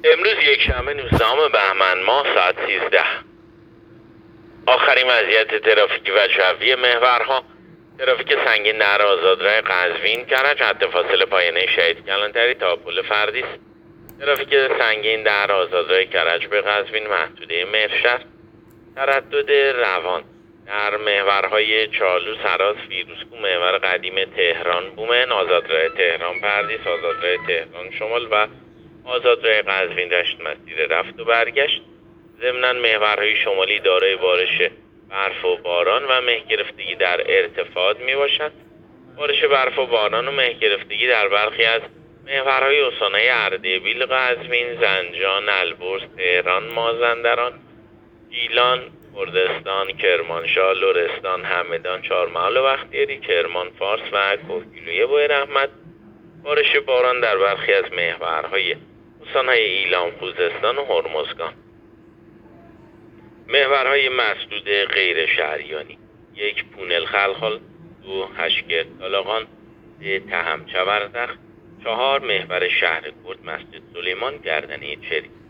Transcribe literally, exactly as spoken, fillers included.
امروز یک شنبه نوزدهم بهمن ماه ساعت سیزده. آخرین وضعیت ترافیکی و جوی محورها: ترافیک سنگین در آزادراه قزوین کرج حد فاصله پایانه شهید کلانتری تا پل فردیس. ترافیک سنگین در آزادراه کرج به قزوین محدوده مهرشهر. تردد روان در محورهای چالوس، هراس، فیروزکوه، محور قدیم تهران بومن، آزادراه تهران پردیس، آزادراه تهران شمال و آزادراه قزوین رشت مسیر رفت و برگشت. ضمناً محورهای شمالی دارای بارش برف و باران و مه گرفتگی در ارتفاعات می باشد. بارش برف و باران و مه گرفتگی در برخی از محورهای استانهای اردبیل، قزوین، زنجان، البرز، تهران، مازندران، گیلان، کردستان، کرمانشاه، لرستان، همدان، چهارمحال و بختیاری، کرمان، فارس و کوهگیلویه بوی رحمت. بارش باران در برخی از محورهای استانهای ایلام، خوزستان و هرمزگان. محورهای مسدود غیر شهریانی: یک پونل خلخال، دو هشگرد طالاقان، سه تهم چوردخ، چهار محور شهر کرد مسجد سلیمان گردنه چری.